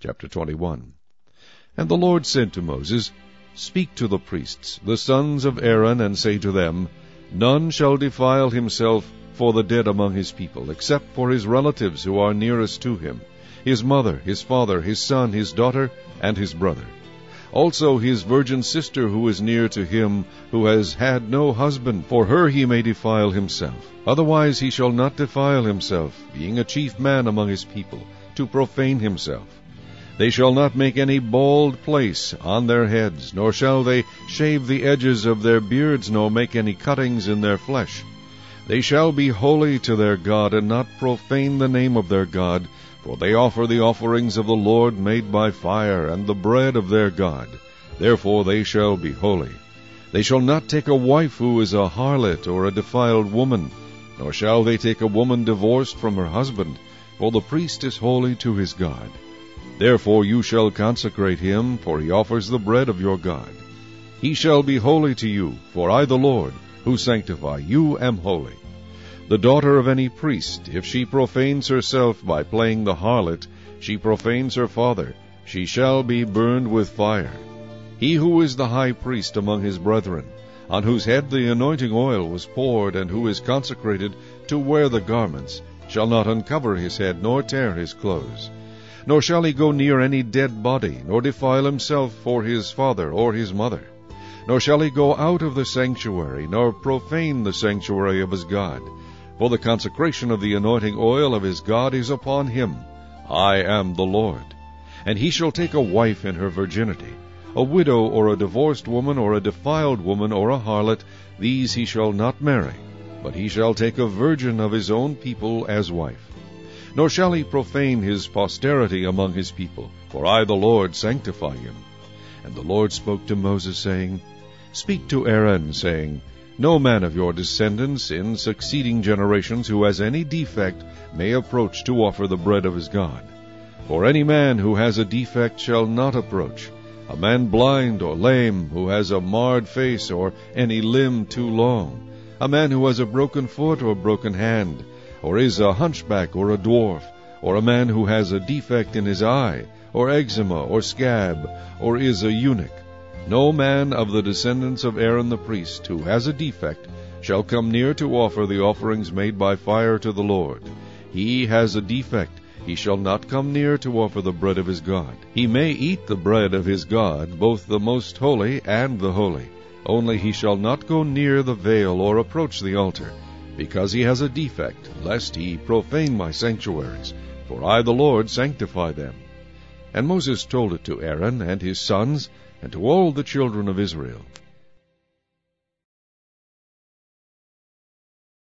Chapter 21. And the Lord said to Moses, Speak to the priests, the sons of Aaron, and say to them, None shall defile himself for the dead among his people, except for his relatives who are nearest to him, his mother, his father, his son, his daughter, and his brother. Also his virgin sister who is near to him, who has had no husband, for her he may defile himself. Otherwise he shall not defile himself, being a chief man among his people, to profane himself. They shall not make any bald place on their heads, nor shall they shave the edges of their beards, nor make any cuttings in their flesh. They shall be holy to their God, and not profane the name of their God, for they offer the offerings of the Lord made by fire, and the bread of their God. Therefore they shall be holy. They shall not take a wife who is a harlot or a defiled woman, nor shall they take a woman divorced from her husband, for the priest is holy to his God. Therefore you shall consecrate him, for he offers the bread of your God. He shall be holy to you, for I the Lord, who sanctify you, am holy. The daughter of any priest, if she profanes herself by playing the harlot, she profanes her father, she shall be burned with fire. He who is the high priest among his brethren, on whose head the anointing oil was poured, and who is consecrated to wear the garments, shall not uncover his head, nor tear his clothes. Nor shall he go near any dead body, nor defile himself for his father or his mother. Nor shall he go out of the sanctuary, nor profane the sanctuary of his God. For the consecration of the anointing oil of his God is upon him. I am the Lord. And he shall take a wife in her virginity, a widow or a divorced woman or a defiled woman or a harlot, these he shall not marry, but he shall take a virgin of his own people as wife. Nor shall he profane his posterity among his people, for I the Lord sanctify him. And the Lord spoke to Moses, saying, Speak to Aaron, saying, No man of your descendants in succeeding generations who has any defect may approach to offer the bread of his God. For any man who has a defect shall not approach, a man blind or lame, who has a marred face or any limb too long, a man who has a broken foot or broken hand, or is a hunchback or a dwarf, or a man who has a defect in his eye, or eczema, or scab, or is a eunuch. No man of the descendants of Aaron the priest, who has a defect, shall come near to offer the offerings made by fire to the Lord. He has a defect, he shall not come near to offer the bread of his God. He may eat the bread of his God, both the most holy and the holy. Only he shall not go near the veil or approach the altar, because he has a defect, lest he profane my sanctuaries, for I the Lord sanctify them. And Moses told it to Aaron and his sons, and to all the children of Israel.